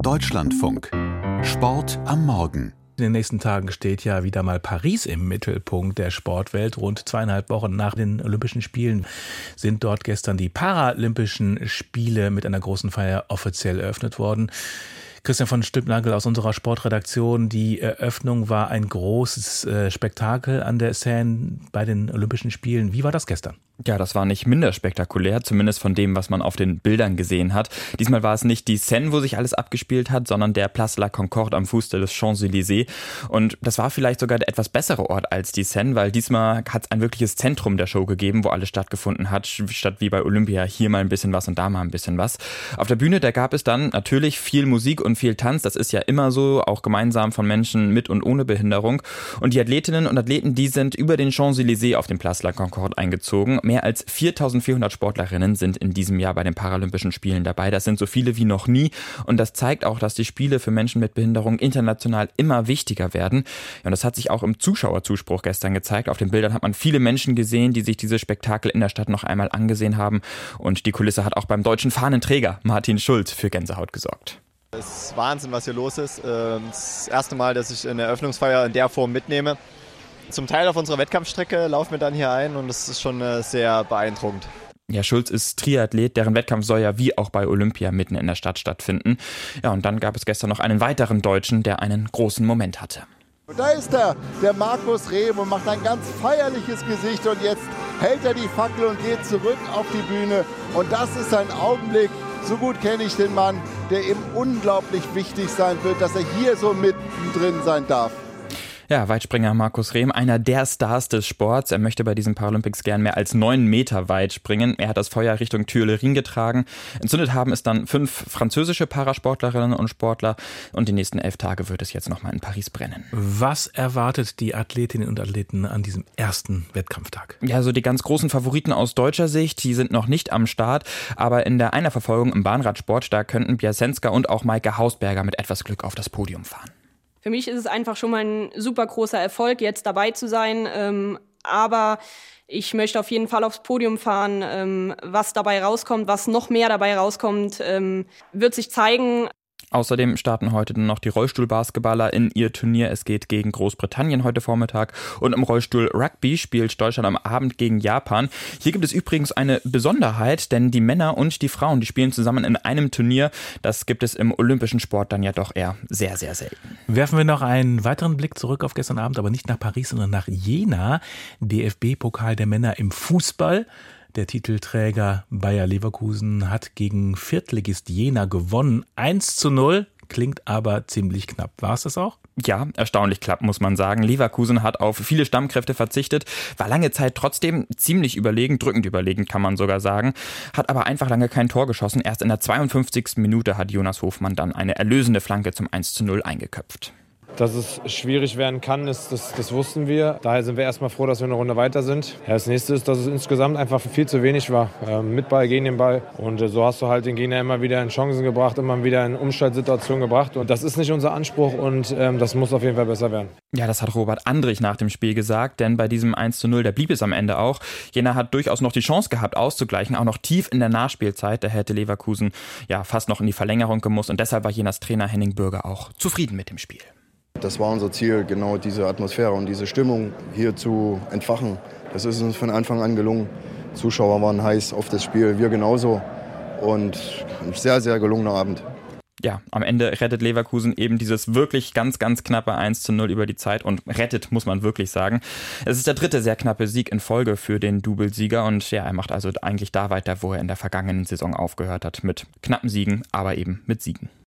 Deutschlandfunk. Sport am Morgen. In den nächsten Tagen steht ja wieder mal Paris im Mittelpunkt der Sportwelt. Rund 2,5 Wochen nach den Olympischen Spielen sind dort gestern die Paralympischen Spiele mit einer großen Feier offiziell eröffnet worden. Christian von Stülpnagel aus unserer Sportredaktion. Die Eröffnung war ein großes Spektakel an der Seine bei den Olympischen Spielen. Wie war das gestern? Ja, das war nicht minder spektakulär, zumindest von dem, was man auf den Bildern gesehen hat. Diesmal war es nicht die Seine, wo sich alles abgespielt hat, sondern der Place la Concorde am Fuß des Champs-Élysées. Und das war vielleicht sogar der etwas bessere Ort als die Seine, weil diesmal hat es ein wirkliches Zentrum der Show gegeben, wo alles stattgefunden hat, statt wie bei Olympia hier mal ein bisschen was und da mal ein bisschen was. Auf der Bühne, da gab es dann natürlich viel Musik und viel Tanz. Das ist ja immer so, auch gemeinsam von Menschen mit und ohne Behinderung. Und die Athletinnen und Athleten, die sind über den Champs-Élysées auf den Place la Concorde eingezogen. Mehr als 4.400 Sportlerinnen sind in diesem Jahr bei den Paralympischen Spielen dabei. Das sind so viele wie noch nie. Und das zeigt auch, dass die Spiele für Menschen mit Behinderung international immer wichtiger werden. Ja, und das hat sich auch im Zuschauerzuspruch gestern gezeigt. Auf den Bildern hat man viele Menschen gesehen, die sich dieses Spektakel in der Stadt noch einmal angesehen haben. Und die Kulisse hat auch beim deutschen Fahnenträger Martin Schulz für Gänsehaut gesorgt. Es ist Wahnsinn, was hier los ist. Das erste Mal, dass ich eine Eröffnungsfeier in der Form mitnehme. Zum Teil auf unserer Wettkampfstrecke laufen wir dann hier ein und das ist schon sehr beeindruckend. Ja, Schulz ist Triathlet, deren Wettkampf soll ja wie auch bei Olympia mitten in der Stadt stattfinden. Ja, und dann gab es gestern noch einen weiteren Deutschen, der einen großen Moment hatte. Und da ist er, der Markus Rehm, und macht ein ganz feierliches Gesicht und jetzt hält er die Fackel und geht zurück auf die Bühne. Und das ist ein Augenblick, so gut kenne ich den Mann, der ihm unglaublich wichtig sein wird, dass er hier so mittendrin sein darf. Ja, Weitspringer Markus Rehm, einer der Stars des Sports. Er möchte bei diesen Paralympics gern mehr als 9 Meter weit springen. Er hat das Feuer Richtung Tuileries getragen. Entzündet haben es dann 5 französische Parasportlerinnen und Sportler. Und die nächsten 11 Tage wird es jetzt nochmal in Paris brennen. Was erwartet die Athletinnen und Athleten an diesem ersten Wettkampftag? Ja, so die ganz großen Favoriten aus deutscher Sicht, die sind noch nicht am Start. Aber in der Einerverfolgung im Bahnradsport, da könnten Piacenska und auch Maike Hausberger mit etwas Glück auf das Podium fahren. Für mich ist es einfach schon mal ein super großer Erfolg, jetzt dabei zu sein. Aber ich möchte auf jeden Fall aufs Podium fahren. Was dabei rauskommt, was noch mehr dabei rauskommt, wird sich zeigen. Außerdem starten heute noch die Rollstuhlbasketballer in ihr Turnier. Es geht gegen Großbritannien heute Vormittag. Und im Rollstuhl-Rugby spielt Deutschland am Abend gegen Japan. Hier gibt es übrigens eine Besonderheit, denn die Männer und die Frauen, die spielen zusammen in einem Turnier. Das gibt es im olympischen Sport dann ja doch eher sehr, sehr selten. Werfen wir noch einen weiteren Blick zurück auf gestern Abend, aber nicht nach Paris, sondern nach Jena. DFB-Pokal der Männer im Fußball. Der Titelträger Bayer Leverkusen hat gegen Viertligist Jena gewonnen. 1:0, klingt aber ziemlich knapp. War es das auch? Ja, erstaunlich knapp, muss man sagen. Leverkusen hat auf viele Stammkräfte verzichtet, war lange Zeit trotzdem ziemlich überlegen, drückend überlegen, kann man sogar sagen, hat aber einfach lange kein Tor geschossen. Erst in der 52. Minute hat Jonas Hofmann dann eine erlösende Flanke zum 1:0 eingeköpft. Dass es schwierig werden kann, das wussten wir. Daher sind wir erstmal froh, dass wir eine Runde weiter sind. Ja, das nächste ist, dass es insgesamt einfach viel zu wenig war. Mit Ball, gegen den Ball. Und so hast du halt den Gegner immer wieder in Chancen gebracht, immer wieder in Umschaltsituationen gebracht. Und das ist nicht unser Anspruch und das muss auf jeden Fall besser werden. Ja, das hat Robert Andrich nach dem Spiel gesagt, denn bei diesem 1:0, da blieb es am Ende auch. Jena hat durchaus noch die Chance gehabt, auszugleichen, auch noch tief in der Nachspielzeit. Da hätte Leverkusen ja fast noch in die Verlängerung gemusst. Und deshalb war Jenas Trainer Henning Bürger auch zufrieden mit dem Spiel. Das war unser Ziel, genau diese Atmosphäre und diese Stimmung hier zu entfachen. Das ist uns von Anfang an gelungen. Zuschauer waren heiß auf das Spiel, wir genauso. Und ein sehr, sehr gelungener Abend. Ja, am Ende rettet Leverkusen eben dieses wirklich ganz, ganz knappe 1:0 über die Zeit und rettet, muss man wirklich sagen. Es ist der dritte sehr knappe Sieg in Folge für den Doublesieger und ja, er macht also eigentlich da weiter, wo er in der vergangenen Saison aufgehört hat, mit knappen Siegen, aber eben mit Siegen.